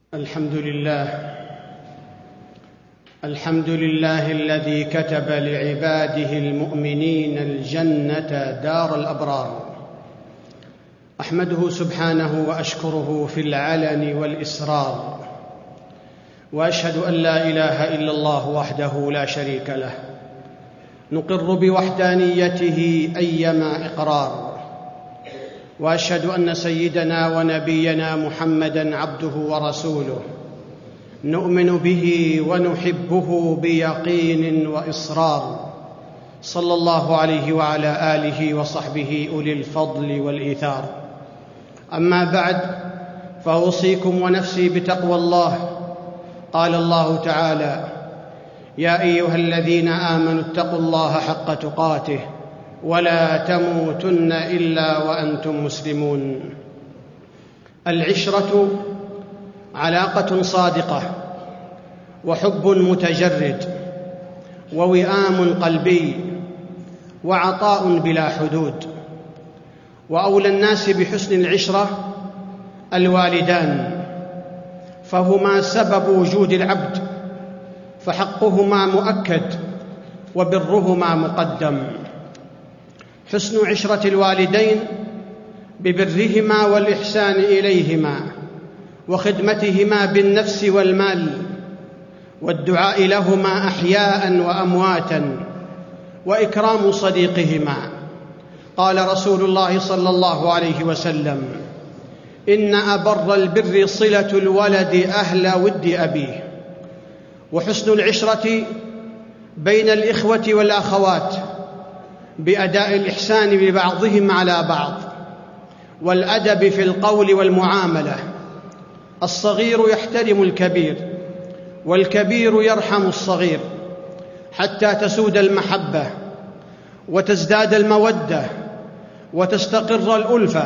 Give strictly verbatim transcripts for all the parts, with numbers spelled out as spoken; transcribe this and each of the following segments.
الحمد لله الحمد لله الذي كتب لعباده المؤمنين الجنة دار الأبرار. أحمده سبحانه وأشكره في العلن والإسرار، وأشهد أن لا إله إلا الله وحده لا شريك له، نقر بوحدانيته أيما إقرار، وأشهد أن سيدنا ونبينا محمدًا عبده ورسوله، نؤمن به ونحبه بيقين وإصرار، صلى الله عليه وعلى آله وصحبه أولي الفضل والإيثار. أما بعد، فأوصيكم ونفسي بتقوى الله. قال الله تعالى: يا أيها الذين آمنوا اتقوا الله حق تقاته ولا تموتن إلا وأنتم مسلمون. العشرة علاقة صادقة، وحب متجرد، ووئام قلبي، وعطاء بلا حدود. وأولى الناس بحسن العشرة الوالدان، فهما سبب وجود العبد، فحقهما مؤكد وبرهما مقدم. حسن عشرة الوالدين ببرهما والإحسان إليهما، وخدمتهما بالنفس والمال، والدعاء لهما أحياء وأمواتا، وإكرام صديقهما. قال رسول الله صلى الله عليه وسلم: إن أبر البر صلة الولد أهل ود أبيه. وحسن العشرة بين الإخوة والأخوات بأداء الإحسان ببعضهم على بعض، والأدب في القول والمعاملة. الصغير يحترم الكبير، والكبير يرحم الصغير، حتى تسود المحبة وتزداد المودة وتستقر الألفة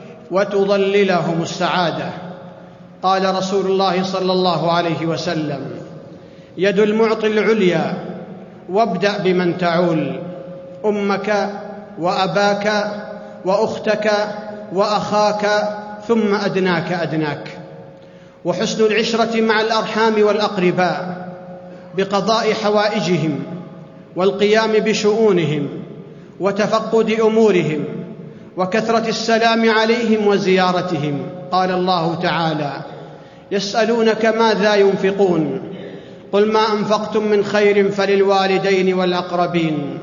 وتظللهم السعادة. قال رسول الله صلى الله عليه وسلم: يد المعطي العليا، وابدأ بمن تعول، أمك وأباك وأختك وأخاك ثم أدناك أدناك. وحسن العشرة مع الأرحام والأقرباء بقضاء حوائجهم والقيام بشؤونهم وتفقد أمورهم وكثرة السلام عليهم وزيارتهم. قال الله تعالى: يسألونك ماذا ينفقون قل ما أنفقتم من خير فللوالدين والأقربين.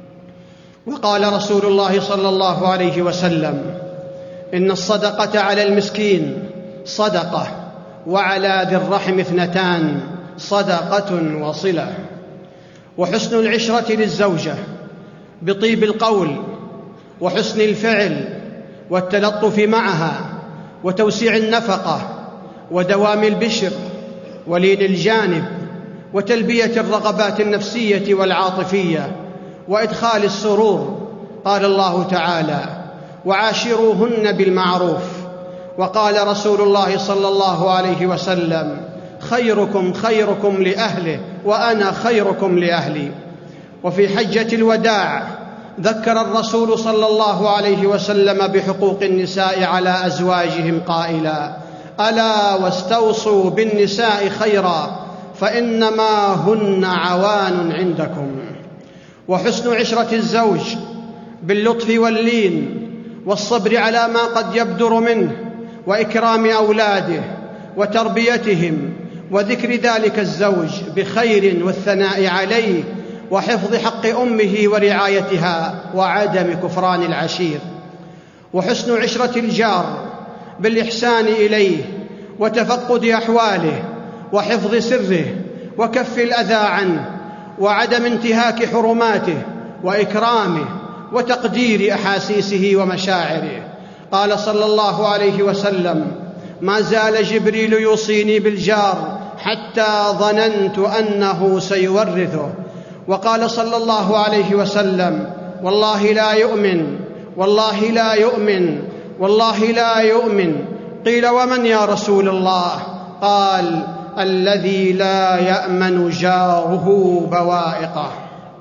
وقال رسول الله صلى الله عليه وسلم: إن الصدقة على المسكين صدقة، وعلى ذي الرحم اثنتان، صدقة وصلة. وحسن العشرة للزوجة بطيب القول وحسن الفعل والتلطف معها وتوسيع النفقة ودوام البشر ولين الجانب وتلبية الرغبات النفسية والعاطفية وإدخال السرور. قال الله تعالى: وعاشروهن بالمعروف. وقال رسول الله صلى الله عليه وسلم: خيركم خيركم لأهله وأنا خيركم لأهلي. وفي حجة الوداع ذكر الرسول صلى الله عليه وسلم بحقوق النساء على أزواجهم قائلا: ألا واستوصوا بالنساء خيرا فإنما هن عوان عندكم. وحسن عشرة الزوج باللطف واللين والصبر على ما قد يبدر منه، وإكرام أولاده وتربيتهم، وذكر ذلك الزوج بخير والثناء عليه، وحفظ حق أمه ورعايتها، وعدم كفران العشير. وحسن عشرة الجار بالإحسان إليه وتفقد أحواله وحفظ سره وكف الأذى عنه وعدم انتهاك حرماته وإكرامه وتقدير أحاسيسه ومشاعره. قال صلى الله عليه وسلم: ما زال جبريل يوصيني بالجار حتى ظننت أنه سيورثه. وقال صلى الله عليه وسلم: والله لا يؤمن، والله لا يؤمن، والله لا يؤمن. قيل: ومن يا رسول الله؟ قال: الذي لا يأمن جاره بوائقه.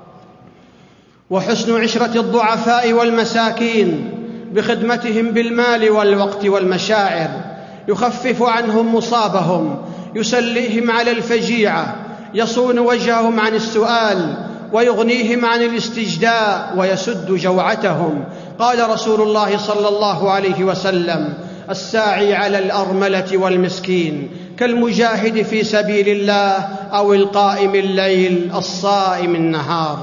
وحسن عشرة الضعفاء والمساكين بخدمتهم بالمال والوقت والمشاعر، يخفف عنهم مصابهم، يسليهم على الفجيعة، يصون وجههم عن السؤال، ويغنيهم عن الاستجداء، ويسد جوعتهم. قال رسول الله صلى الله عليه وسلم: الساعي على الأرملة والمسكين كالمجاهد في سبيل الله أو القائم الليل الصائم النهار.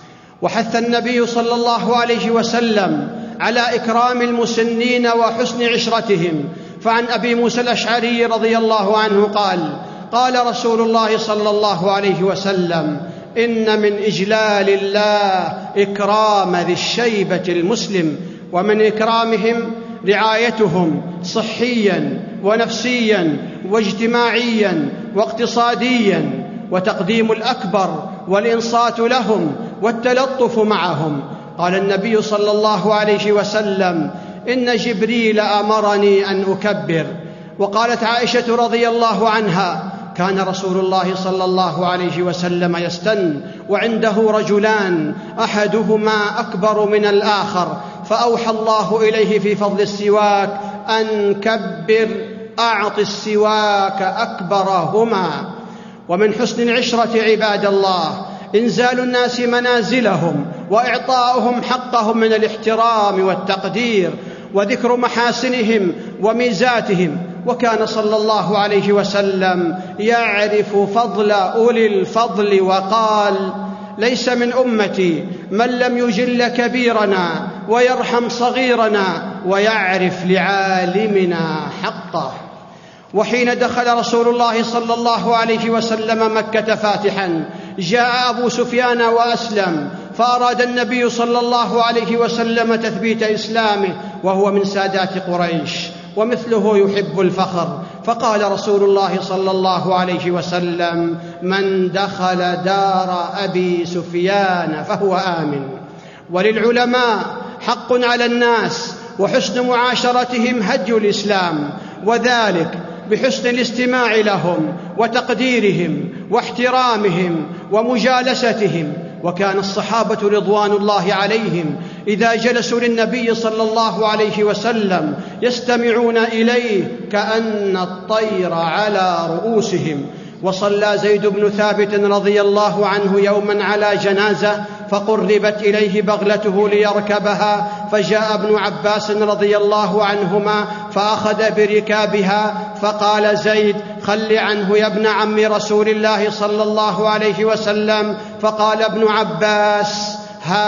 وحث النبي صلى الله عليه وسلم على إكرام المسنين وحسن عشرتهم. فعن أبي موسى الأشعري رضي الله عنه قال: قال رسول الله صلى الله عليه وسلم: إن من إجلال الله إكرام ذي الشيبة المسلم، ومن إكرامهم رعايتهم صحيا ونفسيا واجتماعيا واقتصاديا، وتقديم الأكبر والإنصات لهم والتلطف معهم. قال النبي صلى الله عليه وسلم: إن جبريل أمرني أن أكبر. وقالت عائشة رضي الله عنها: كان رسول الله صلى الله عليه وسلم يستن وعنده رجلان أحدهما أكبر من الآخر، فأوحى الله إليه في فضل السواك أن كبر، أعط السواك أكبرهما. ومن حسن العشرة عباد الله إنزال الناس منازلهم وإعطاؤهم حقهم من الاحترام والتقدير، وذكر محاسنهم وميزاتهم. وكان صلى الله عليه وسلم يعرف فضل أولي الفضل، وقال: ليس من أمتي من لم يجل كبيرنا ويرحم صغيرنا ويعرف لعالمنا حقه. وحين دخل رسول الله صلى الله عليه وسلم مكة فاتحا، جاء أبو سفيان وأسلم، فأراد النبي صلى الله عليه وسلم تثبيت إسلامه، وهو من سادات قريش ومثله يحب الفخر. فقال رسول الله صلى الله عليه وسلم: من دخل دار أبي سفيان فهو آمن. وللعلماء حق على الناس، وحسن معاشرتهم هدي الإسلام، وذلك بحسن الاستماع لهم وتقديرهم واحترامهم ومجالستهم. وكان الصحابة رضوان الله عليهم إذا جلسوا للنبي صلى الله عليه وسلم يستمعون إليه كأن الطير على رؤوسهم. وصلى زيد بن ثابت رضي الله عنه يوما على جنازة، فقربت إليه بغلته ليركبها، فجاء ابن عباس رضي الله عنهما فأخذ بركابها، فقال زيد: خل عنه يا ابن عم رسول الله صلى الله عليه وسلم. فقال ابن عباس: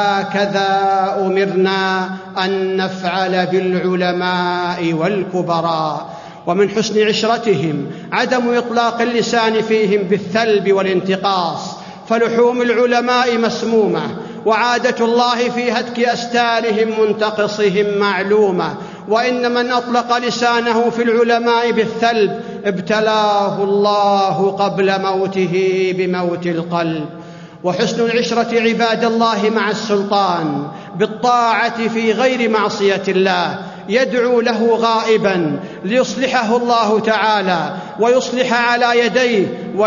هكذا أمرنا أن نفعل بالعلماء والكبراء. ومن حسن عشرتهم عدم إطلاق اللسان فيهم بالثلب والانتقاص، فلحوم العلماء مسمومة، وعادة الله في هتك أستارهم منتقصهم معلومة. وإن من أطلق لسانه في العلماء بالثلب ابتلاه الله قبل موته بموت القلب. وحسن العشرة عباد الله مع السلطان بالطاعة في غير معصية الله، يدعو له غائبا ليصلحه الله تعالى ويصلح على يديه،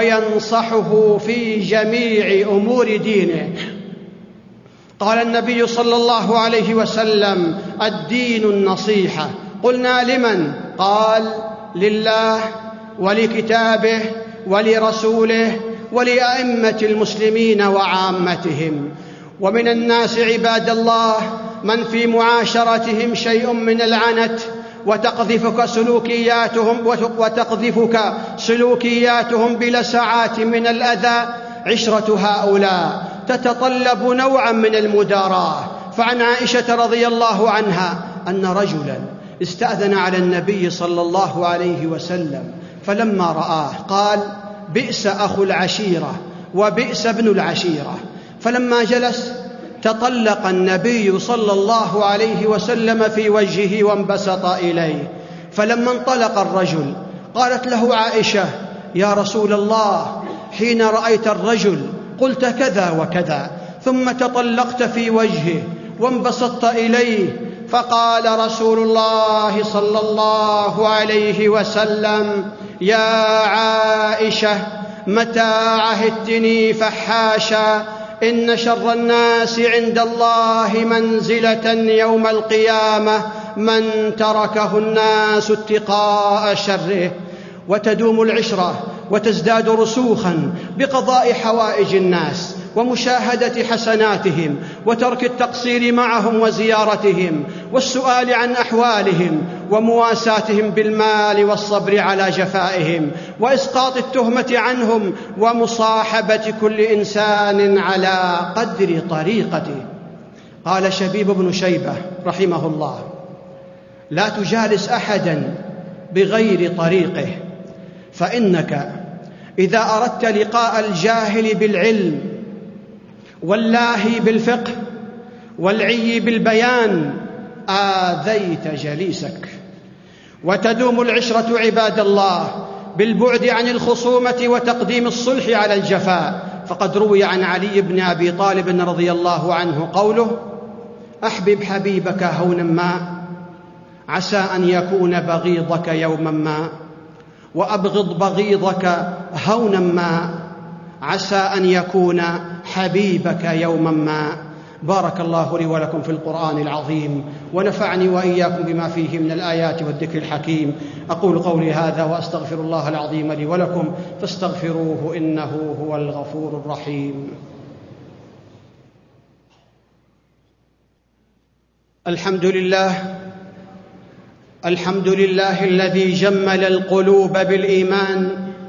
وينصحه في جميع أمور دينه. قال النبي صلى الله عليه وسلم: الدين النصيحة. قلنا: لمن؟ قال: لله ولكتابه ولرسوله ولأئمة المسلمين وعامتهم. ومن الناس عباد الله من في معاشرتهم شيء من العنت، وتقذفك سلوكياتهم وتقذفك سلوكياتهم بلسعات من الأذى. عشرة هؤلاء تتطلب نوعا من المداراة. فعن عائشة رضي الله عنها أن رجلا استأذن على النبي صلى الله عليه وسلم، فلما رآه قال: بئس أخو العشيرة وبئس ابن العشيرة. فلما جلس تطلق النبي صلى الله عليه وسلم في وجهه وانبسط إليه. فلما انطلق الرجل قالت له عائشة: يا رسول الله، حين رأيت الرجل قلت كذا وكذا، ثم تطلقت في وجهه وانبسطت إليه. فقال رسول الله صلى الله عليه وسلم: يا عائشة، متى عهدتني فحاشا؟ إن شر الناس عند الله منزلة يوم القيامة من تركه الناس اتقاء شره. وتدوم العشرة وتزداد رسوخا بقضاء حوائج الناس ومشاهدة حسناتهم وترك التقصير معهم وزيارتهم والسؤال عن أحوالهم ومواساتهم بالمال والصبر على جفائهم وإسقاط التهمة عنهم ومصاحبة كل إنسان على قدر طريقته. قال شبيب بن شيبة رحمه الله: لا تجالس أحدا بغير طريقه، فإنك إذا أردت لقاء الجاهل بالعلم واللاهي بالفقه والعي بالبيان آذيت جليسك. وتدوم العشرة عباد الله بالبعد عن الخصومة وتقديم الصلح على الجفاء، فقد روي عن علي بن أبي طالب رضي الله عنه قوله: أحبب حبيبك هونا ما عسى أن يكون بغيضك يوما ما، وأبغض بغيضك هونا ما عسى أن يكون حبيبك يوما ما. بارك الله لي ولكم في القرآن العظيم، ونفعني وإياكم بما فيه من الآيات والذكر الحكيم. أقول قولي هذا وأستغفر الله العظيم لي ولكم، فاستغفروه إنه هو الغفور الرحيم. الحمد لله الحمد لله الذي جمل القلوب بالإيمان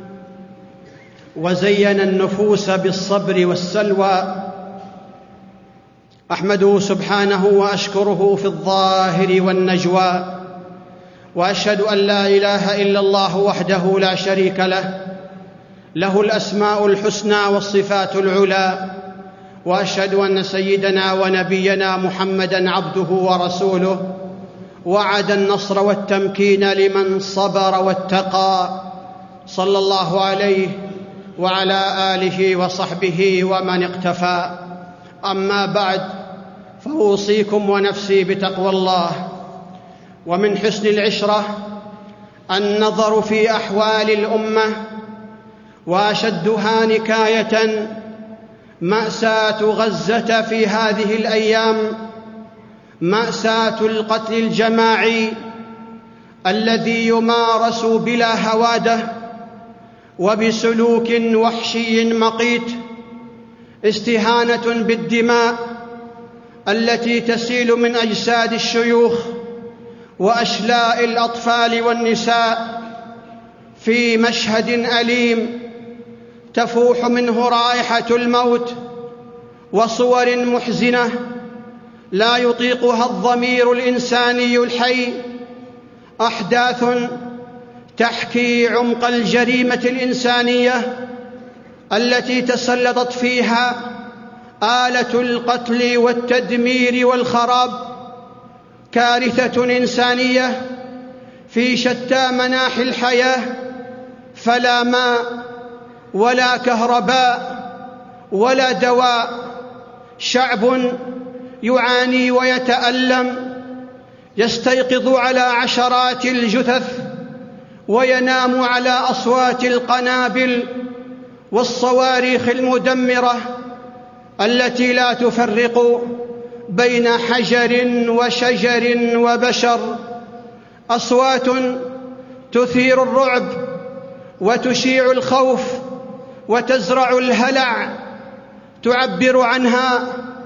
وزين النفوس بالصبر والسلوى. أحمده سبحانه وأشكره في الظاهر والنجوى، وأشهد أن لا إله إلا الله وحده لا شريك له، له الأسماء الحسنى والصفات العلى. وأشهد أن سيدنا ونبينا محمدًا عبده ورسوله، وعد النصر والتمكين لمن صبر واتقى، صلى الله عليه وعلى آله وصحبه ومن اقتفى. أما بعد، فأوصيكم ونفسي بتقوى الله. ومن حسن العشرة النظر في أحوال الأمة، وأشدها نكاية مأساة غزة في هذه الأيام، مأساة القتل الجماعي الذي يمارس بلا هوادة وبسلوك وحشي مقيت، استهانة بالدماء التي تسيل من أجساد الشيوخ وأشلاء الأطفال والنساء في مشهد أليم تفوح منه رائحة الموت، وصور محزنة لا يطيقها الضمير الإنساني الحي، أحداث تحكي عمق الجريمة الإنسانية التي تسلطت فيها آلة القتل والتدمير والخراب. كارثة إنسانية في شتى مناحي الحياة، فلا ماء ولا كهرباء ولا دواء، شعب يعاني ويتألم، يستيقظ على عشرات الجثث وينام على أصوات القنابل والصواريخ المدمرة التي لا تفرق بين حجر وشجر وبشر، أصوات تثير الرعب وتشيع الخوف وتزرع الهلع، تعبر عنها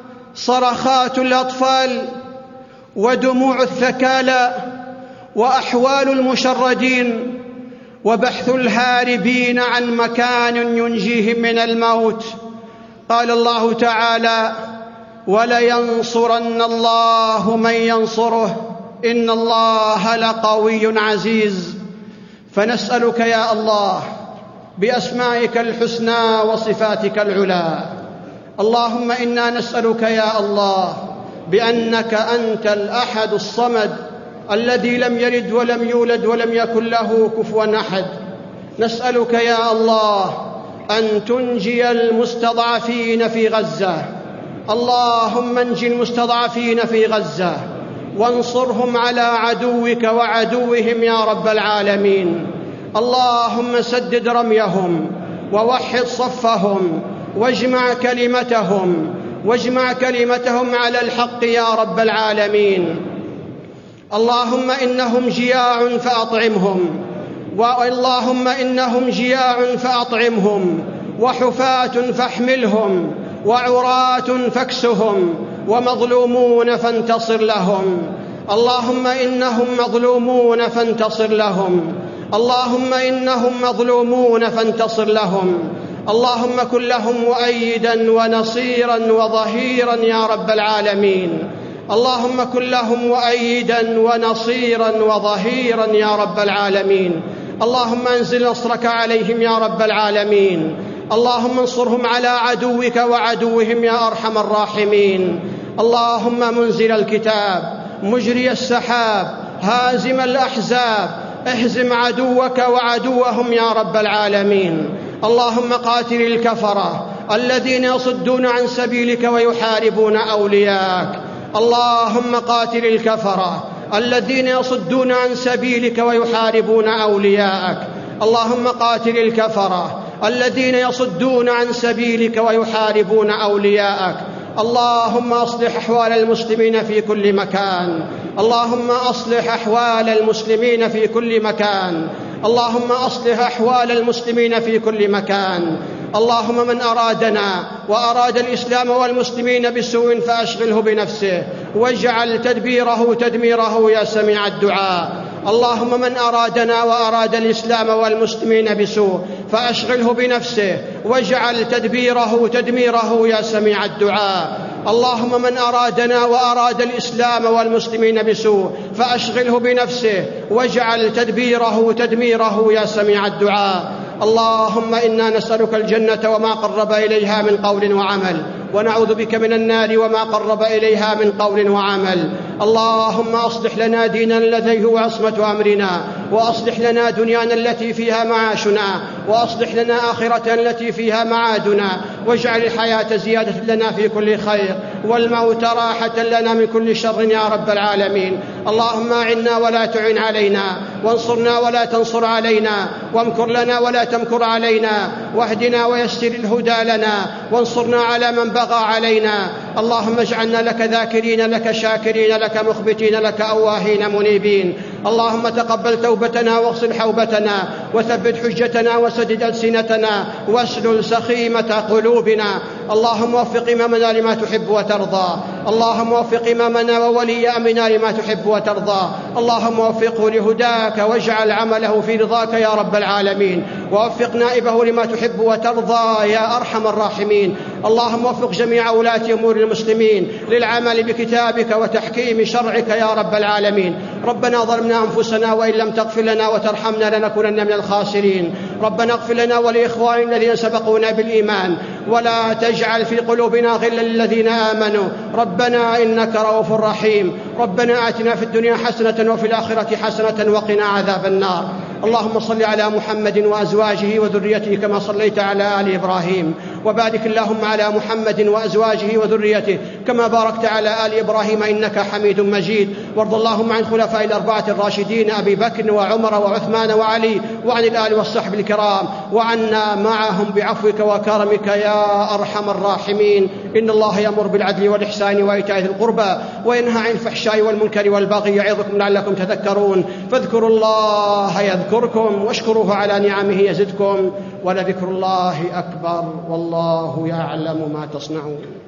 صرخات الأطفال ودموع الثكالى وأحوال المشردين وبحث الهاربين عن مكان ينجيهم من الموت. قال الله تعالى: ولينصرن الله من ينصره إن الله لقوي عزيز. فنسألك يا الله بأسمائك الحسنى وصفاتك العلى، اللهم إنا نسألك يا الله بأنك أنت الأحد الصمد الذي لم يلد ولم يولد ولم يكن له كفوا أحد، نسألك يا الله أن تنجي المستضعفين في غزة. اللهم انج المستضعفين في غزة وانصرهم على عدوك وعدوهم يا رب العالمين. اللهم سدد رميهم ووحد صفهم واجمع كلمتهم واجمع كلمتهم على الحق يا رب العالمين. اللهم إنهم جياع فأطعمهم، واللهم إنهم جياع فأطعمهم، وحفاة فاحملهم، وعراة فاكسهم، ومظلومون فانتصر لهم. اللهم إنهم مظلومون فانتصر لهم، اللهم إنهم مظلومون فانتصر لهم. اللهم كن لهم مؤيدا ونصيرا وظهيرا يا رب العالمين. اللهم كن لهم مؤيدا ونصيرا وظهيرا يا رب العالمين. اللهم انزل نصرك عليهم يا رب العالمين. اللهم انصرهم على عدوك وعدوهم يا أرحم الراحمين. اللهم منزل الكتاب، مجري السحاب، هازم الأحزاب، اهزم عدوك وعدوهم يا رب العالمين. اللهم قاتل الكفرة الذين يصدون عن سبيلك ويحاربون أولياءك. اللهم قاتل الكفرة الذين يصدون عن سبيلك ويحاربون أولياءك. اللهم قاتل الكفرة الذين يصدون عن سبيلك ويحاربون أولياءك. اللهم أصلح أحوال المسلمين في كل مكان. اللهم أصلح أحوال المسلمين في كل مكان. اللهم أصلح أحوال المسلمين في كل مكان. اللهم من أرادنا وأراد الإسلام والمسلمين بسوء فأشغله بنفسه، واجعل تدبيره تدميره يا سميع الدعاء. اللهم من أرادنا وأراد الإسلام والمسلمين بسوء فأشغله بنفسه، واجعل تدبيره تدميره يا سميع الدعاء. اللهم من أرادنا وأراد الإسلام والمسلمين بسوء فأشغله بنفسه، واجعل تدبيره تدميره يا سميع الدعاء. اللهم إنا نسألك الجنة وما قرب إليها من قول وعمل، ونعوذ بك من النار وما قرب إليها من قول وعمل. اللهم أصلح لنا ديننا الذي هو عصمة أمرنا، وأصلح لنا دنيانا التي فيها معاشنا، وأصلح لنا آخرتنا التي فيها معادنا، واجعل الحياة زيادة لنا في كل خير، والموت راحة لنا من كل شر يا رب العالمين. اللهم أعنا ولا تعن علينا، وانصرنا ولا تنصر علينا، وامكر لنا ولا تمكر علينا، واهدنا ويسر الهدى لنا، وانصرنا على من بغى علينا. اللهم اجعلنا لك ذاكرين لك شاكرين لك مخبتين لك أواهين منيبين. اللهم تقبل توبتنا واغسل حوبتنا، وثبت حجتنا وسدد ألسنتنا، واسلل سخيمة قلوبنا. اللهم وفق إمامنا لما تحب وترضى. اللهم وفق إمامنا وولي أمرنا لما تحب وترضى. اللهم وفقه لهداك، واجعل عمله في رضاك يا رب العالمين. ووفق نائبه لما تحب وترضى يا أرحم الراحمين. اللهم وفق جميع ولاة أمور المسلمين للعمل بكتابك وتحكيم شرعك يا رب العالمين. ربنا ظلمنا أنفسنا وإن لم تغفر لنا وترحمنا لنكونن من الخاسرين. ربنا اغفر لنا ولإخواننا الذين سبقونا بالإيمان، ولا تجعل في قلوبنا غلا للذين آمنوا. ربنا إنك رؤوف رحيم. ربنا آتنا في الدنيا حسنة وفي الآخرة حسنة وقنا عذاب النار. اللهم صل على محمد وأزواجه وذريته كما صليت على آل إبراهيم، وبارك اللهم على محمد وأزواجه وذريته كما باركت على آل إبراهيم إنك حميد مجيد. وارض اللهم عن خلفاء الأربعة الراشدين أبي بكر وعمر وعثمان وعلي، وعن الآل والصحب الكرام، وعنا معهم بعفوك وكرمك يا أرحم الراحمين. إن الله يأمر بالعدل والإحسان وإيتاء ذي القربى، وينهى عن الفحشاء والمنكر والبغي، يعظكم لعلكم تذكرون. فاذكروا الله يذكركم، واشكروه على نعمه يزدكم، ولذكر الله أكبر، والله يعلم ما تصنعون.